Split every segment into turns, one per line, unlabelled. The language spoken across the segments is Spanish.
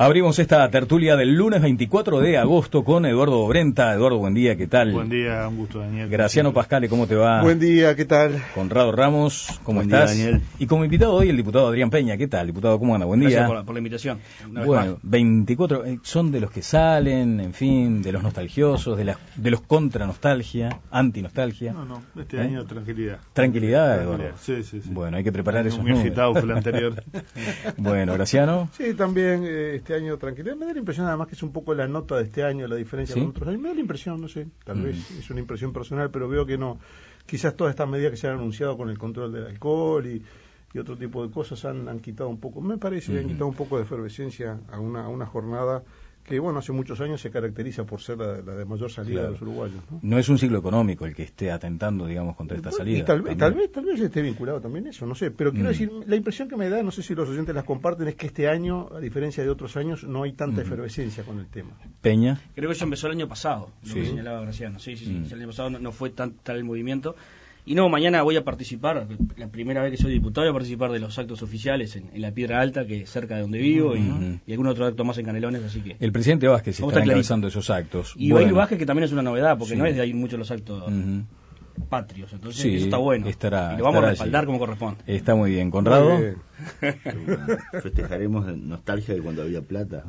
Abrimos esta tertulia del lunes 24 de agosto con Eduardo Brenta. Eduardo, buen día, ¿qué tal?
Buen día, un gusto, Daniel.
Graciano Pascale, ¿cómo te va?
Buen día, ¿qué tal?
Conrado Ramos, ¿cómo
buen
estás?
Día, Daniel.
Y como invitado hoy el diputado Adrián Peña, ¿qué tal? Diputado, ¿cómo anda? Buen día.
Gracias por la invitación.
Bueno, 24, son de los que salen, en fin, de los nostalgiosos, de los contra nostalgia, anti-nostalgia.
No, este año tranquilidad.
Tranquilidad, Eduardo.
Sí.
Bueno, hay que preparar esos
Muy
números.
agitado fue el anterior.
Bueno, Graciano.
Sí, también este año tranquilidad. Me da la impresión además que es un poco la nota de este año, la diferencia con otros años. Me da la impresión, no sé, tal vez es una impresión personal, pero veo que no. Quizás todas estas medidas que se han anunciado con el control del alcohol y otro tipo de cosas han quitado un poco, me parece, han quitado un poco de efervescencia a una jornada que, bueno, hace muchos años se caracteriza por ser la de mayor salida de los uruguayos, ¿no?
No es un ciclo económico el que esté atentando, digamos, contra esta salida.
Y tal vez esté vinculado también eso, no sé. Pero quiero decir, la impresión que me da, no sé si los oyentes las comparten, es que este año, a diferencia de otros años, no hay tanta efervescencia con el tema.
Peña.
Creo que eso empezó el año pasado, lo que
Sí.
señalaba Graciano. Sí. El año pasado no fue tal el movimiento. Y no, mañana voy a participar, la primera vez que soy diputado, voy a participar de los actos oficiales en la Piedra Alta, que es cerca de donde vivo, y algún otro acto más en Canelones, así que...
El presidente Vázquez
Vamos
está
a estar
encabezando esos actos.
Y va a ir Vázquez, que también es una novedad, porque
Sí.
no es de ahí mucho los actos patrios, entonces
Sí,
eso está bueno.
estará-
y lo vamos a
estará
respaldar
allí.
como corresponde.
Está muy bien. Conrado.
Muy bien.
Festejaremos nostalgia de cuando había plata.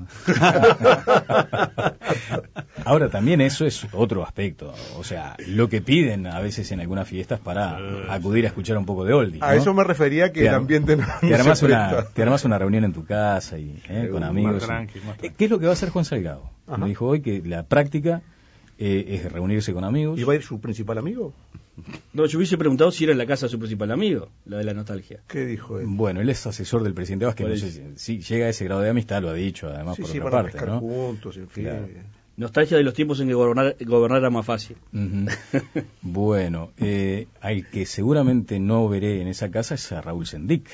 Ahora también eso es otro aspecto, o sea, lo que piden a veces en algunas fiestas para acudir a escuchar un poco de oldie, ¿no?
A eso me refería, que el ambiente no
te armás
se presta.
te armás una reunión en tu casa y con amigos.
Más tranqui.
¿Qué es lo que va a hacer Juan Salgado?
Ajá.
Me dijo hoy que la práctica es reunirse con amigos.
¿Y va a ir su principal amigo?
No, yo hubiese preguntado si era en la casa de su principal amigo, la de la nostalgia.
¿Qué dijo él?
Bueno, él es asesor del presidente Vázquez, no sé si llega a ese grado de amistad, lo ha dicho, además por
Sí,
otra
van a
parte,
pescar
¿no?
juntos, en fin.
Claro.
Nostalgia de los tiempos en que gobernar era más fácil.
Ujú. Bueno, al que seguramente no veré en esa casa es a Raúl Sendic.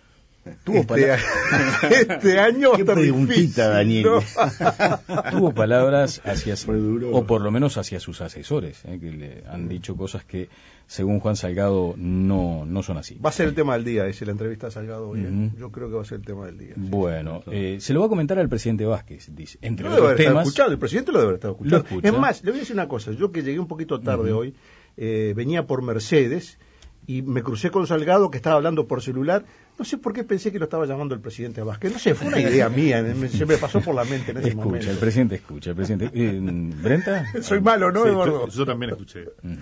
Este año va a
Qué
estar
preguntita,
difícil,
Daniel.
¿no?
Tuvo palabras hacia
duro.
o por lo menos hacia sus asesores, que le han dicho cosas que según Juan Salgado no son así.
Va a ser el tema del día, la entrevista a Salgado hoy. Yo creo que va a ser el tema del día.
Bueno, se lo va a comentar al presidente Vázquez, dice, entre
Lo debe
otros
haber estado
temas.
escuchando, el presidente lo debe haber estado escuchando.
Lo escucha.
Es más, le voy a decir una cosa, yo que llegué un poquito tarde hoy, venía por Mercedes y me crucé con Salgado, que estaba hablando por celular. No sé por qué pensé que lo estaba llamando el presidente Vázquez. No sé, fue una idea mía, se me pasó por la mente en ese momento.
El presidente escucha. ¿Brenta?
Soy malo, ¿no,
Sí,
Eduardo?
yo también escuché.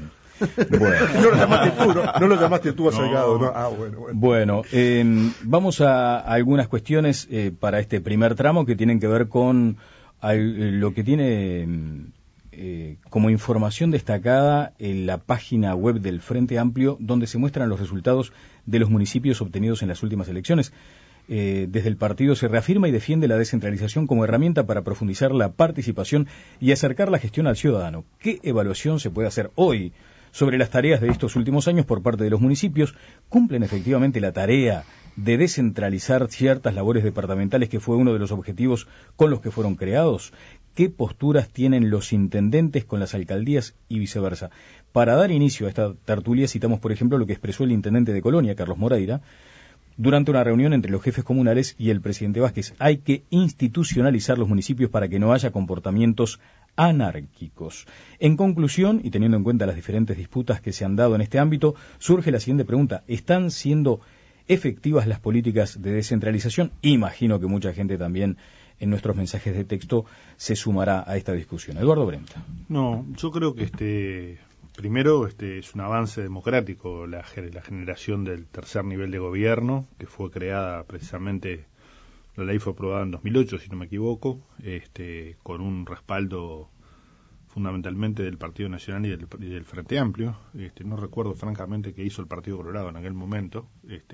Bueno.
No lo llamaste tú, ¿no lo llamaste tú a Salgado, ¿no? Ah, bueno.
Bueno, vamos a algunas cuestiones para este primer tramo que tienen que ver con lo que tiene como información destacada en la página web del Frente Amplio, donde se muestran los resultados de los municipios obtenidos en las últimas elecciones. Desde el partido se reafirma y defiende la descentralización como herramienta para profundizar la participación y acercar la gestión al ciudadano. ¿Qué evaluación se puede hacer hoy sobre las tareas de estos últimos años por parte de los municipios? ¿Cumplen efectivamente la tarea de descentralizar ciertas labores departamentales, que fue uno de los objetivos con los que fueron creados? ¿Qué posturas tienen los intendentes con las alcaldías y viceversa? Para dar inicio a esta tertulia citamos, por ejemplo, lo que expresó el intendente de Colonia, Carlos Moreira, durante una reunión entre los jefes comunales y el presidente Vázquez. Hay que institucionalizar los municipios para que no haya comportamientos anárquicos. En conclusión, y teniendo en cuenta las diferentes disputas que se han dado en este ámbito, surge la siguiente pregunta: ¿están siendo efectivas las políticas de descentralización? Imagino que mucha gente también en nuestros mensajes de texto se sumará a esta discusión. Eduardo Brenta.
No, yo creo que primero es un avance democrático la generación del tercer nivel de gobierno, que fue creada precisamente, la ley fue aprobada en 2008, si no me equivoco, con un respaldo fundamentalmente del Partido Nacional y del Frente Amplio. No recuerdo francamente qué hizo el Partido Colorado en aquel momento,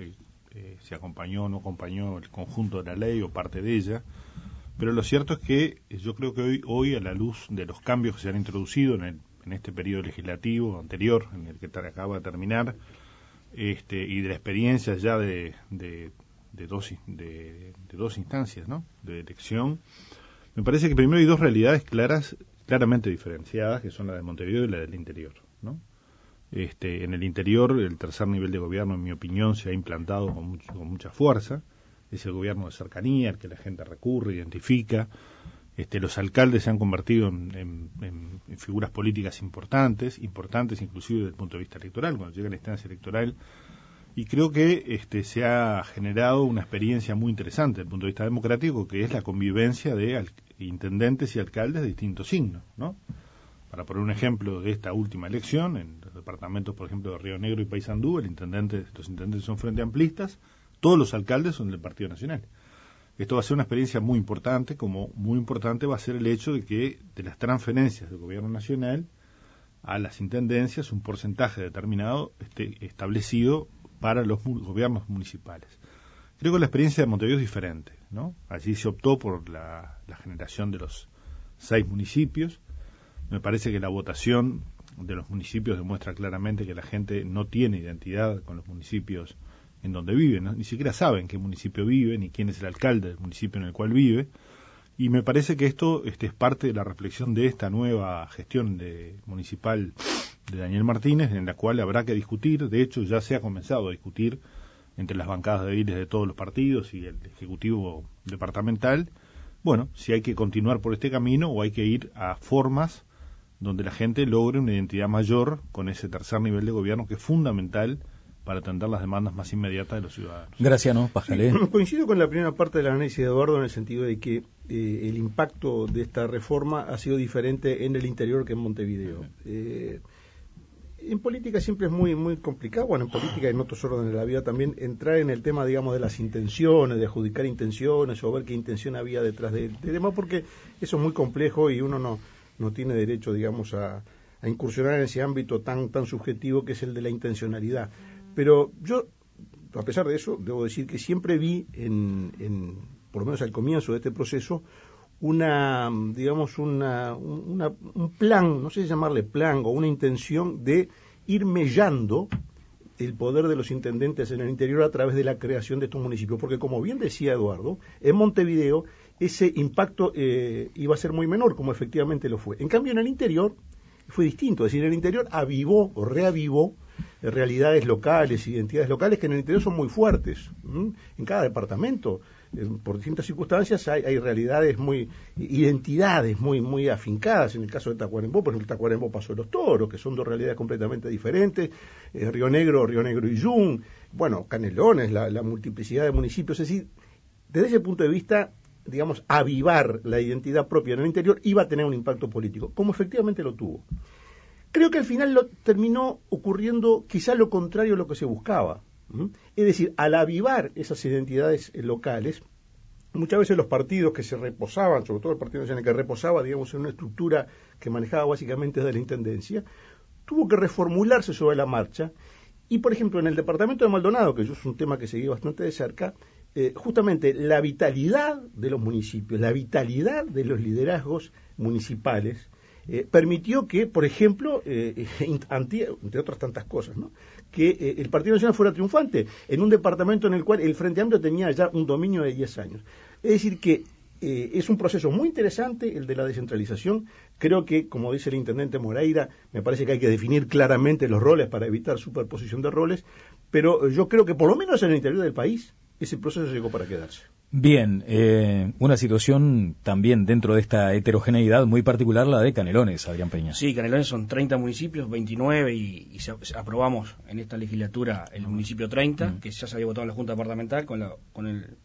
si acompañó o no acompañó el conjunto de la ley o parte de ella. Pero lo cierto es que yo creo que hoy a la luz de los cambios que se han introducido en este periodo legislativo anterior, en el que acaba de terminar, y de la experiencia ya de dos instancias, ¿no?, de elección, me parece que primero hay dos realidades claramente diferenciadas, que son la de Montevideo y la del interior, ¿no? En el interior, el tercer nivel de gobierno, en mi opinión, se ha implantado con mucha fuerza. es el gobierno de cercanía, el que la gente recurre, identifica. Los alcaldes se han convertido en figuras políticas importantes inclusive desde el punto de vista electoral, cuando llega la instancia electoral, y creo que se ha generado una experiencia muy interesante desde el punto de vista democrático, que es la convivencia de intendentes y alcaldes de distintos signos, ¿no? Para poner un ejemplo de esta última elección, en los departamentos, por ejemplo, de Río Negro y Paysandú, los intendentes son frente amplistas, todos los alcaldes son del Partido Nacional. Esto va a ser una experiencia muy importante, como muy importante va a ser el hecho de que de las transferencias del gobierno nacional a las intendencias un porcentaje determinado esté establecido para los gobiernos municipales. Creo que la experiencia de Montevideo es diferente, ¿no? Allí se optó por la generación de los 6 municipios. Me parece que la votación de los municipios demuestra claramente que la gente no tiene identidad con los municipios en donde viven, ¿no? Ni siquiera saben qué municipio vive, ni quién es el alcalde del municipio en el cual vive, y me parece que esto es parte de la reflexión de esta nueva gestión municipal de Daniel Martínez, en la cual habrá que discutir, de hecho ya se ha comenzado a discutir entre las bancadas de ediles de todos los partidos y el Ejecutivo departamental, bueno, si hay que continuar por este camino o hay que ir a formas donde la gente logre una identidad mayor con ese tercer nivel de gobierno que es fundamental para atender las demandas más inmediatas de los ciudadanos.
Gracias, Pájale.
Sí, coincido con la primera parte del análisis de Eduardo en el sentido de que el impacto de esta reforma ha sido diferente en el interior que en Montevideo. En política siempre es muy complicado, bueno, en política y en otros órdenes de la vida también, entrar en el tema, digamos, de las intenciones, de adjudicar intenciones o ver qué intención había detrás de demás, porque eso es muy complejo y uno no tiene derecho, digamos, a incursionar en ese ámbito tan subjetivo que es el de la intencionalidad. Pero yo, a pesar de eso, debo decir que siempre vi por lo menos al comienzo de este proceso, un plan, no sé si llamarle plan, o una intención de ir mellando el poder de los intendentes en el interior a través de la creación de estos municipios, porque como bien decía Eduardo, en Montevideo ese impacto iba a ser muy menor, como efectivamente lo fue. En cambio, en el interior fue distinto, es decir, en el interior avivó o reavivó realidades locales, identidades locales que en el interior son muy fuertes. En cada departamento, por distintas circunstancias, hay realidades identidades muy afincadas. En el caso de Tacuarembó, por ejemplo, Tacuarembó Paso de los Toros, que son dos realidades completamente diferentes. Río Negro y Yung, bueno, Canelones, la multiplicidad de municipios. Es decir, desde ese punto de vista, digamos, avivar la identidad propia en el interior iba a tener un impacto político, como efectivamente lo tuvo. Creo que al final terminó ocurriendo quizá lo contrario a lo que se buscaba. Es decir, al avivar esas identidades locales, muchas veces los partidos que se reposaban, sobre todo el Partido Nacional que reposaba, digamos, en una estructura que manejaba básicamente desde la Intendencia, tuvo que reformularse sobre la marcha. Y, por ejemplo, en el departamento de Maldonado, que yo es un tema que seguí bastante de cerca, justamente la vitalidad de los municipios, la vitalidad de los liderazgos municipales, permitió que, por ejemplo, entre otras tantas cosas, ¿no?, que el Partido Nacional fuera triunfante en un departamento en el cual el Frente Amplio tenía ya un dominio de 10 años. Es decir, que es un proceso muy interesante el de la descentralización. Creo que, como dice el intendente Moreira, me parece que hay que definir claramente los roles para evitar superposición de roles, pero yo creo que por lo menos en el interior del país ese proceso llegó para quedarse.
Bien, una situación también dentro de esta heterogeneidad muy particular, la de Canelones, Adrián Peña.
Sí, Canelones son 30 municipios, 29, y aprobamos en esta legislatura el municipio 30, que ya se había votado en la Junta Departamental con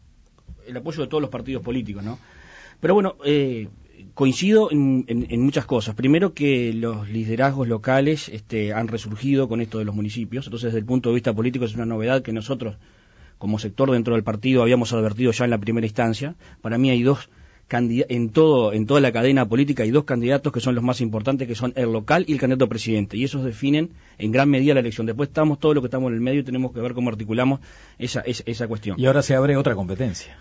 el apoyo de todos los partidos políticos, ¿no? Pero bueno, coincido en muchas cosas. Primero, que los liderazgos locales han resurgido con esto de los municipios. Entonces, desde el punto de vista político es una novedad que nosotros, como sector dentro del partido, habíamos advertido ya en la primera instancia. Para mí hay dos en toda la cadena política hay dos candidatos que son los más importantes, que son el local y el candidato a presidente, y esos definen en gran medida la elección. Después estamos todos los que estamos en el medio y tenemos que ver cómo articulamos esa cuestión.
Y ahora se abre otra competencia.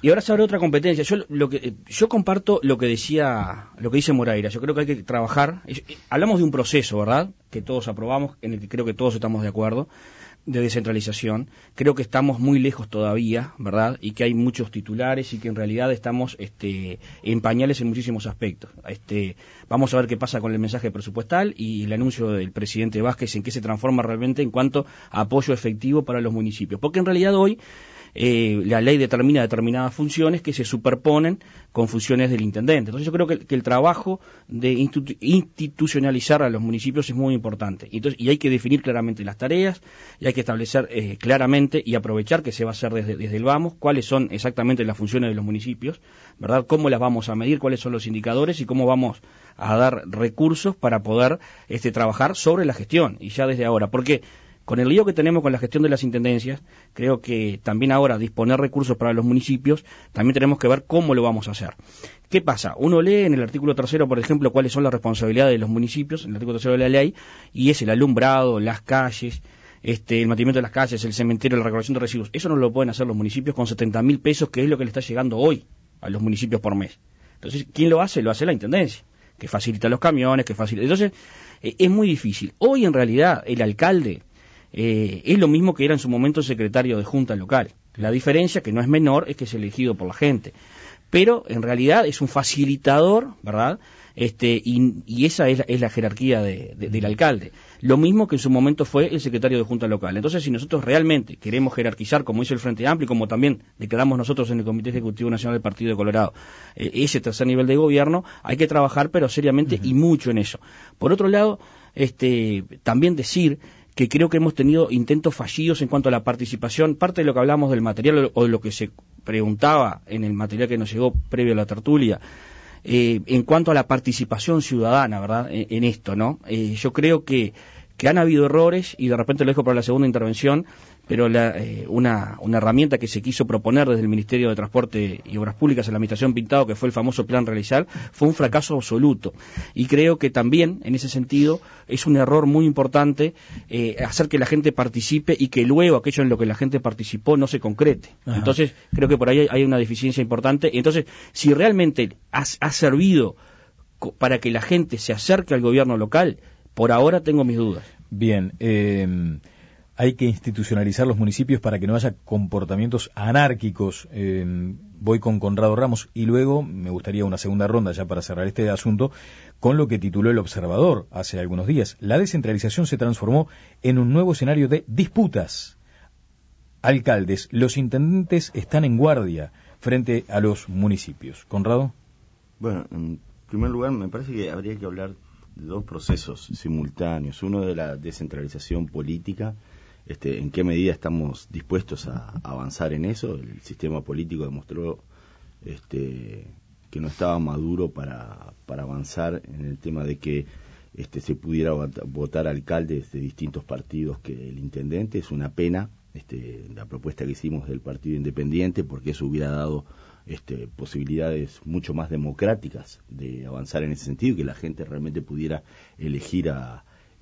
Yo comparto lo que dice Moreira. Yo creo que hay que trabajar. Hablamos de un proceso, ¿verdad?, que todos aprobamos, en el que creo que todos estamos de acuerdo, de descentralización. Creo que estamos muy lejos todavía, ¿verdad?, y que hay muchos titulares y que en realidad estamos en pañales en muchísimos aspectos. Vamos a ver qué pasa con el mensaje presupuestal y el anuncio del presidente Vázquez, en qué se transforma realmente en cuanto a apoyo efectivo para los municipios. Porque en realidad hoy la ley determina determinadas funciones que se superponen con funciones del intendente. Entonces yo creo que el trabajo de institucionalizar a los municipios es muy importante. Y hay que definir claramente las tareas, y hay que establecer claramente y aprovechar que se va a hacer desde el vamos, cuáles son exactamente las funciones de los municipios, ¿verdad? Cómo las vamos a medir, cuáles son los indicadores y cómo vamos a dar recursos para poder trabajar sobre la gestión, y ya desde ahora. Porque con el lío que tenemos con la gestión de las intendencias, creo que también ahora disponer recursos para los municipios, también tenemos que ver cómo lo vamos a hacer. ¿Qué pasa? Uno lee en el artículo 3, por ejemplo, cuáles son las responsabilidades de los municipios, en el artículo 3 de la ley, y es el alumbrado, las calles, el mantenimiento de las calles, el cementerio, la recolección de residuos. Eso no lo pueden hacer los municipios con 70.000 pesos, que es lo que le está llegando hoy a los municipios por mes. Entonces, ¿quién lo hace? Lo hace la intendencia, que facilita los camiones, que facilita. Entonces, es muy difícil. Hoy, en realidad, el alcalde es lo mismo que era en su momento el secretario de junta local. La diferencia, que no es menor, es que es elegido por la gente. Pero, en realidad, es un facilitador, ¿verdad? Y esa es la jerarquía del alcalde. Lo mismo que en su momento fue el secretario de junta local. Entonces, si nosotros realmente queremos jerarquizar, como hizo el Frente Amplio, y como también declaramos nosotros en el Comité Ejecutivo Nacional del Partido de Colorado, ese tercer nivel de gobierno, hay que trabajar, pero seriamente y mucho en eso. Por otro lado, también decir que creo que hemos tenido intentos fallidos en cuanto a la participación. Parte de lo que hablamos del material o de lo que se preguntaba en el material que nos llegó previo a la tertulia, en cuanto a la participación ciudadana, ¿verdad?, en esto, ¿no? Yo creo que han habido errores, y de repente lo dejo para la segunda intervención, pero una herramienta que se quiso proponer desde el Ministerio de Transporte y Obras Públicas en la administración Pintado, que fue el famoso Plan Realizar, fue un fracaso absoluto. Y creo que también, en ese sentido, es un error muy importante hacer que la gente participe y que luego aquello en lo que la gente participó no se concrete. Ajá. Entonces, creo que por ahí hay una deficiencia importante. Entonces, si realmente ha servido para que la gente se acerque al gobierno local, por ahora tengo mis dudas.
Bien, hay que institucionalizar los municipios para que no haya comportamientos anárquicos. Voy con Conrado Ramos y luego me gustaría una segunda ronda ya para cerrar este asunto con lo que tituló El Observador hace algunos días. La descentralización se transformó en un nuevo escenario de disputas. Alcaldes, los intendentes están en guardia frente a los municipios. Conrado.
Bueno, en primer lugar me parece que habría que hablar de dos procesos simultáneos. Uno de la descentralización política, en qué medida estamos dispuestos a avanzar en eso. El sistema político demostró que no estaba maduro para avanzar en el tema de que se pudiera votar alcaldes de distintos partidos que el intendente. Es una pena la propuesta que hicimos del Partido Independiente, porque eso hubiera dado posibilidades mucho más democráticas de avanzar en ese sentido, y que la gente realmente pudiera elegir al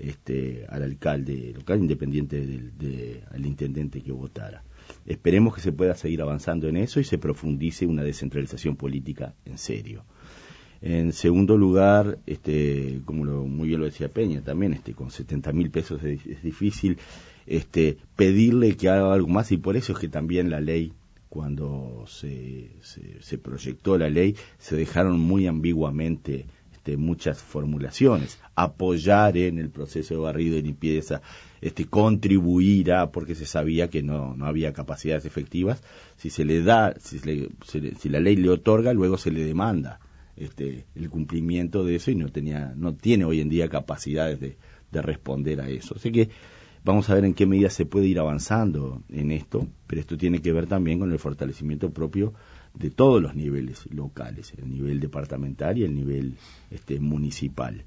alcalde local independiente al intendente que votara. Esperemos que se pueda seguir avanzando en eso y se profundice una descentralización política en serio. En segundo lugar, como muy bien lo decía Peña también, con 70.000 pesos es difícil pedirle que haga algo más, y por eso es que también la ley, cuando se proyectó la ley, se dejaron muy ambiguamente muchas formulaciones. Apoyar en el proceso de barrido y limpieza, contribuir a, porque se sabía que no había capacidades efectivas. Si se le da, si la ley le otorga, luego se le demanda el cumplimiento de eso, y no tiene hoy en día capacidades de responder a eso. Así que vamos a ver en qué medida se puede ir avanzando en esto, pero esto tiene que ver también con el fortalecimiento propio de todos los niveles locales, el nivel departamental y el nivel municipal.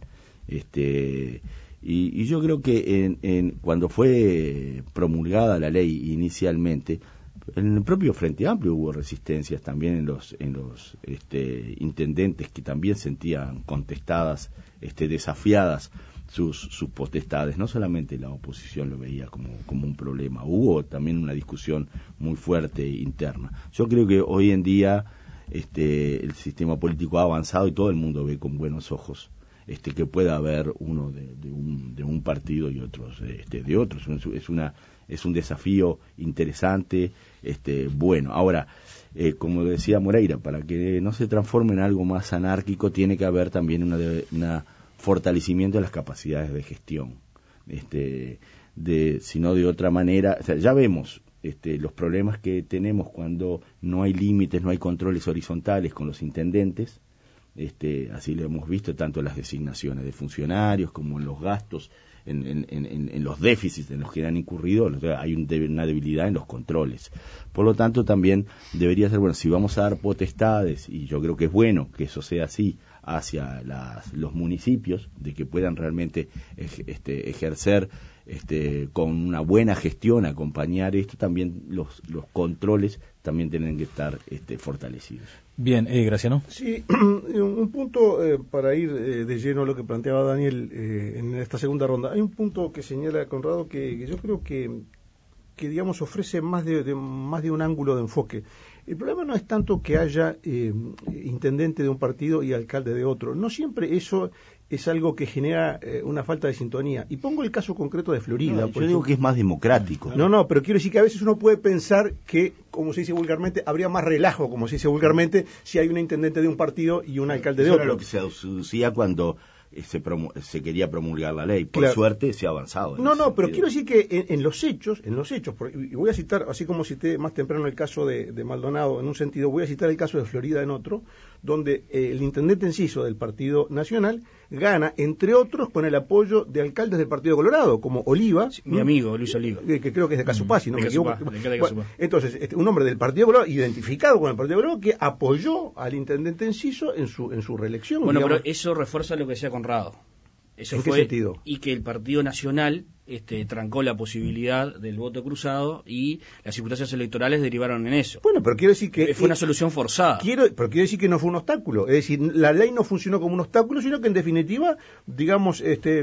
Y yo creo que cuando fue promulgada la ley inicialmente, en el propio Frente Amplio hubo resistencias también en los intendentes, que también sentían contestadas, desafiadas sus potestades. No solamente la oposición lo veía como un problema, hubo también una discusión muy fuerte interna. Yo creo que hoy en día el sistema político ha avanzado y todo el mundo ve con buenos ojos que pueda haber uno de un partido y otros de otros. Es un desafío interesante, bueno. Ahora, como decía Moreira, para que no se transforme en algo más anárquico, tiene que haber también una fortalecimiento de las capacidades de gestión, si no de otra manera. O sea, ya vemos los problemas que tenemos cuando no hay límites, no hay controles horizontales con los intendentes. Así lo hemos visto tanto en las designaciones de funcionarios como en los gastos, en los déficits en los que han incurrido. Hay una debilidad en los controles. Por lo tanto, también debería ser, bueno, si vamos a dar potestades, y yo creo que es bueno que eso sea así, hacia los municipios, de que puedan realmente ejercer con una buena gestión, acompañar esto, también los controles también tienen que estar fortalecidos.
Bien, Graciano.
Sí, un punto para ir de lleno a lo que planteaba Daniel en esta segunda ronda. Hay un punto que señala Conrado que yo creo que digamos ofrece más de un ángulo de enfoque. El problema no es tanto que haya intendente de un partido y alcalde de otro. No siempre eso es algo que genera una falta de sintonía. Y pongo el caso concreto de Florida.
Yo digo que es más democrático.
No, pero quiero decir que a veces uno puede pensar que, como se dice vulgarmente, habría más relajo, como se dice vulgarmente, si hay un intendente de un partido y un alcalde de otro.
Eso era lo que se aducía cuando se quería promulgar la ley. Por suerte se ha avanzado.
Pero quiero decir que en los hechos, y voy a citar, así como cité más temprano el caso de Maldonado en un sentido, voy a citar el caso de Florida en otro, donde el intendente Enciso del Partido Nacional gana, entre otros, con el apoyo de alcaldes del Partido Colorado, como Oliva.
Sí, mi amigo Luis Oliva.
Que creo que es de Casupá, si no me equivoco. Entonces, un hombre del Partido Colorado, identificado con el Partido Colorado, que apoyó al intendente Enciso en su reelección.
Bueno, pero eso refuerza lo que decía Conrado. Eso
¿En
fue,
qué sentido?
Y que el Partido Nacional trancó la posibilidad del voto cruzado y las circunstancias electorales derivaron en eso.
Bueno, pero quiero decir que
fue una solución forzada.
Pero quiero decir que no fue un obstáculo. Es decir, la ley no funcionó como un obstáculo, sino que en definitiva, digamos,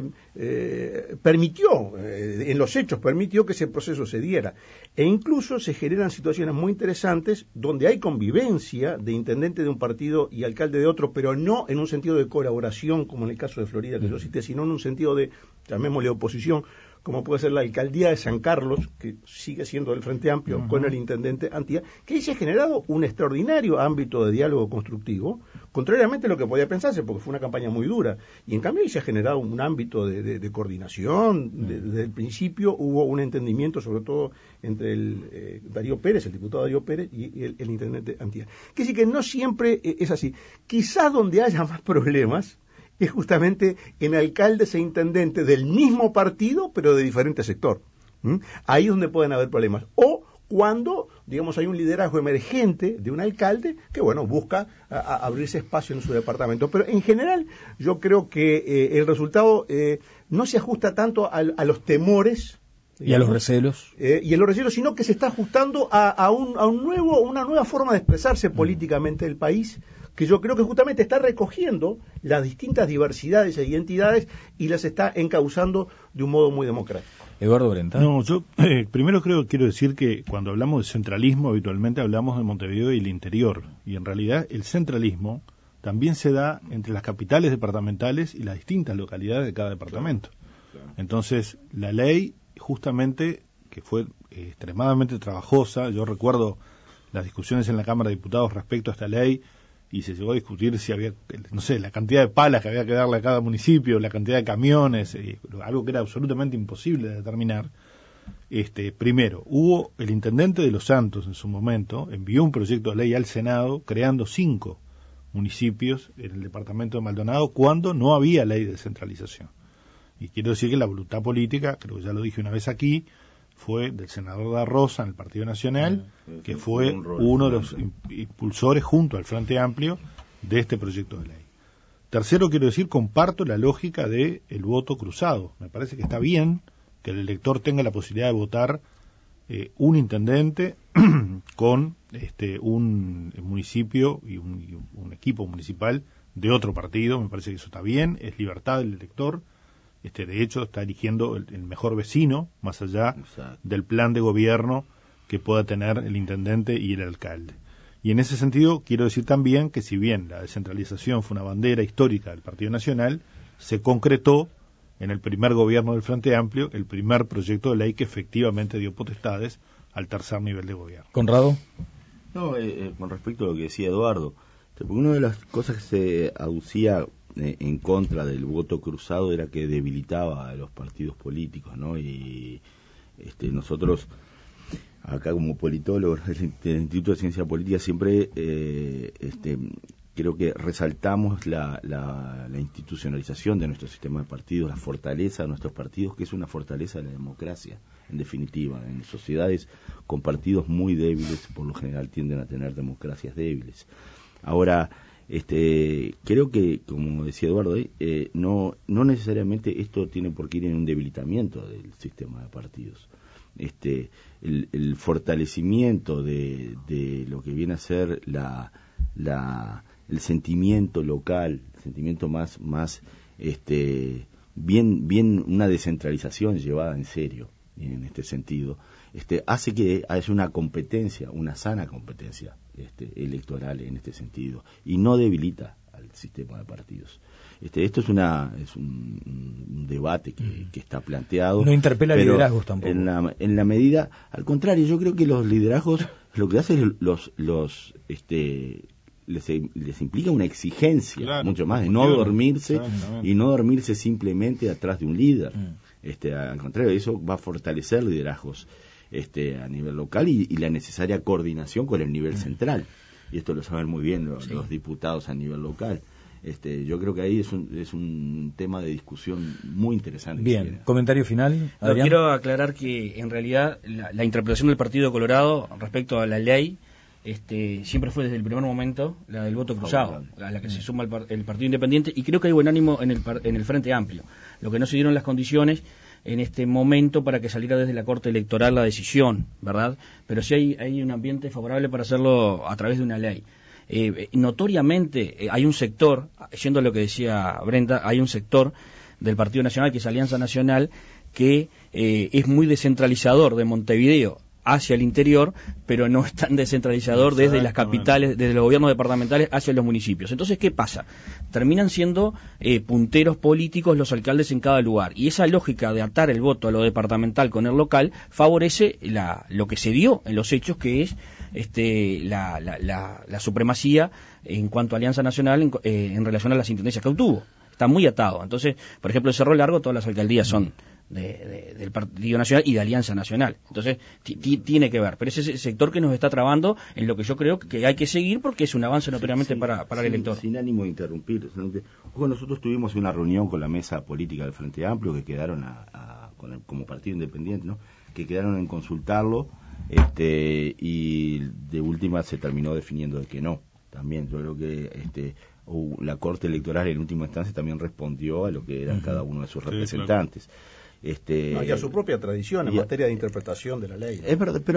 permitió, en los hechos, permitió que ese proceso se diera. E incluso se generan situaciones muy interesantes donde hay convivencia de intendente de un partido y alcalde de otro, pero no en un sentido de colaboración, como en el caso de Florida que yo cité, sino en un sentido de, llamémosle oposición, como puede ser la alcaldía de San Carlos, que sigue siendo del Frente Amplio, con el intendente Antía, que ahí se ha generado un extraordinario ámbito de diálogo constructivo, contrariamente a lo que podía pensarse, porque fue una campaña muy dura, y en cambio ahí se ha generado un ámbito de coordinación. Desde el principio hubo un entendimiento, sobre todo entre el Darío Pérez, el diputado Darío Pérez, y el intendente Antía. Que sí que no siempre es así. Quizás donde haya más problemas es justamente en alcaldes e intendentes del mismo partido, pero de diferente sector. Ahí es donde pueden haber problemas. O cuando, digamos, hay un liderazgo emergente de un alcalde que, bueno, busca abrirse espacio en su departamento. Pero en general, yo creo que el resultado no se ajusta tanto a los temores, digamos,
y a los recelos.
Y a los recelos, sino que se está ajustando a una nueva forma de expresarse políticamente del país, que yo creo que justamente está recogiendo las distintas diversidades e identidades y las está encauzando de un modo muy democrático.
Eduardo Brenta.
No, yo primero quiero decir que cuando hablamos de centralismo habitualmente hablamos de Montevideo y el interior, y en realidad el centralismo también se da entre las capitales departamentales y las distintas localidades de cada departamento. Claro. Entonces, la ley justamente, que fue extremadamente trabajosa, yo recuerdo las discusiones en la Cámara de Diputados respecto a esta ley, y se llegó a discutir si había, no sé, la cantidad de palas que había que darle a cada municipio, la cantidad de camiones, algo que era absolutamente imposible de determinar. Primero, hubo el intendente de Los Santos en su momento, envió un proyecto de ley al Senado creando 5 municipios en el departamento de Maldonado cuando no había ley de descentralización. Y quiero decir que la voluntad política, creo que ya lo dije una vez aquí, fue del senador Da Rosa en el Partido Nacional, que fue uno de los impulsores junto al Frente Amplio de este proyecto de ley. Tercero, quiero decir, comparto la lógica del voto cruzado. Me parece que está bien que el elector tenga la posibilidad de votar un intendente con un municipio y un equipo municipal de otro partido. Me parece que eso está bien, es libertad del elector. De hecho, está eligiendo el mejor vecino, más allá del plan de gobierno que pueda tener el intendente y el alcalde. Y en ese sentido, quiero decir también que si bien la descentralización fue una bandera histórica del Partido Nacional, se concretó en el primer gobierno del Frente Amplio el primer proyecto de ley que efectivamente dio potestades al tercer nivel de gobierno.
¿Conrado?
No, con respecto a lo que decía Eduardo, una de las cosas que se aducía en contra del voto cruzado era que debilitaba a los partidos políticos, ¿no? Y nosotros acá como politólogo del Instituto de Ciencia Política siempre creo que resaltamos la institucionalización de nuestro sistema de partidos, la fortaleza de nuestros partidos, que es una fortaleza de la democracia, en definitiva. En sociedades con partidos muy débiles, por lo general tienden a tener democracias débiles. Ahora, creo que, como decía Eduardo, no necesariamente esto tiene por qué ir en un debilitamiento del sistema de partidos. El fortalecimiento de lo que viene a ser el sentimiento local, el sentimiento más bien una descentralización llevada en serio en este sentido, hace que haya una competencia, una sana competencia electoral en este sentido, y no debilita al sistema de partidos. Esto es un debate que está planteado.
No interpela liderazgos tampoco.
En la medida, al contrario, yo creo que los liderazgos lo que hacen les implica una exigencia, claro, mucho más, de no dormirse, y no dormirse simplemente atrás de un líder. Al contrario, eso va a fortalecer liderazgos a nivel local y la necesaria coordinación con el nivel central. Y esto lo saben muy bien los diputados a nivel local. Yo creo que ahí es un tema de discusión muy interesante.
Bien, comentario final, Adrián.
Quiero aclarar que en realidad la interpretación del Partido Colorado respecto a la ley siempre fue desde el primer momento la del voto cruzado, a la que se suma el Partido Independiente, y creo que hay buen ánimo en el Frente Amplio. Lo que no se dieron las condiciones en este momento para que saliera desde la Corte Electoral la decisión, ¿verdad? Pero sí hay un ambiente favorable para hacerlo a través de una ley. Notoriamente hay un sector, yendo a lo que decía Brenda, hay un sector del Partido Nacional, que es Alianza Nacional, que es muy descentralizador de Montevideo hacia el interior, pero no es tan descentralizador desde las capitales, desde los gobiernos departamentales hacia los municipios. Entonces, ¿qué pasa? Terminan siendo punteros políticos los alcaldes en cada lugar, y esa lógica de atar el voto a lo departamental con el local favorece lo que se dio en los hechos, que es la supremacía en cuanto a Alianza Nacional en relación a las intendencias que obtuvo. Está muy atado. Entonces, por ejemplo, en Cerro Largo todas las alcaldías son del Partido Nacional y de Alianza Nacional. Entonces, tiene que ver. Pero ese es el sector que nos está trabando en lo que yo creo que hay que seguir, porque es un avance notoriamente para el elector.
Sin ánimo de interrumpir. Nosotros tuvimos una reunión con la mesa política del Frente Amplio, que quedaron como partido independiente, ¿no? Que quedaron en consultarlo, y de última se terminó definiendo de que no. También yo creo que la Corte Electoral en última instancia también respondió a lo que eran cada uno de sus representantes.
Claro. Y a su propia tradición en materia de interpretación de la ley, ¿no?
Es verdad, pero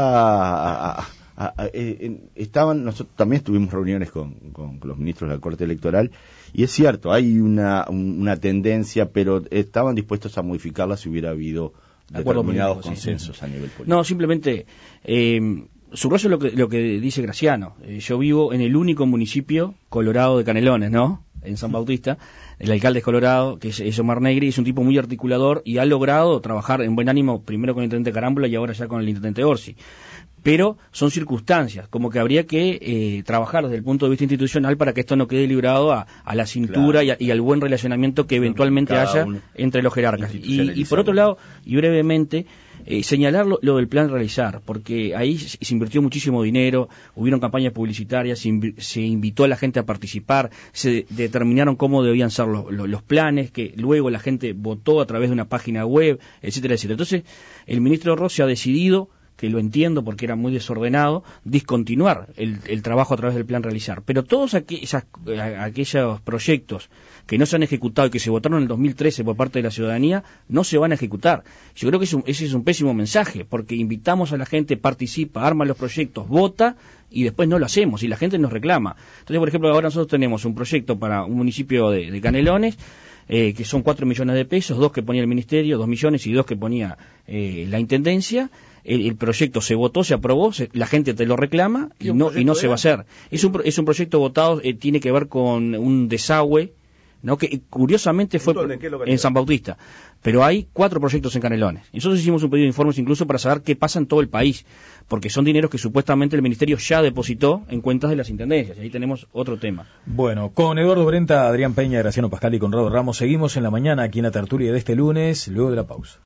nosotros también tuvimos reuniones con los ministros de la Corte Electoral, y es cierto, hay una tendencia, pero estaban dispuestos a modificarla si hubiera habido determinados consensos a nivel político.
No, simplemente subrayo lo que dice Graciano. Yo vivo en el único municipio colorado de Canelones, ¿no? En San Bautista. El alcalde es colorado, que es Omar Negri, es un tipo muy articulador y ha logrado trabajar en buen ánimo, primero con el intendente Carámbula y ahora ya con el intendente Orsi. Pero son circunstancias, como que habría que trabajar desde el punto de vista institucional para que esto no quede librado a la cintura, claro, y al buen relacionamiento que eventualmente haya entre los jerarcas. Y por otro lado, y brevemente, señalar lo del plan realizar, porque ahí se invirtió muchísimo dinero, hubieron campañas publicitarias, se invitó a la gente a participar, se determinaron cómo debían ser los planes, que luego la gente votó a través de una página web, etcétera, etcétera. Entonces, el ministro Rossi ha decidido, que lo entiendo porque era muy desordenado, discontinuar el trabajo a través del plan realizar. Pero todos aquellos proyectos que no se han ejecutado y que se votaron en el 2013 por parte de la ciudadanía, no se van a ejecutar. Yo creo que ese es un pésimo mensaje, porque invitamos a la gente, participa, arma los proyectos, vota, y después no lo hacemos, y la gente nos reclama. Entonces, por ejemplo, ahora nosotros tenemos un proyecto para un municipio de Canelones, que son 4 millones de pesos, 2 que ponía el ministerio, 2 millones y 2 que ponía la intendencia. El proyecto se votó, se aprobó, la gente te lo reclama y no se va a hacer. Es un proyecto votado, tiene que ver con un desagüe, ¿no? Que curiosamente fue en San Bautista, pero hay 4 proyectos en Canelones. Nosotros hicimos un pedido de informes incluso para saber qué pasa en todo el país, porque son dineros que supuestamente el ministerio ya depositó en cuentas de las intendencias, y ahí tenemos otro tema.
Bueno, con Eduardo Brenta, Adrián Peña, Graciano Pascal y Conrado Ramos seguimos en la mañana aquí en la tertulia de este lunes, luego de la pausa.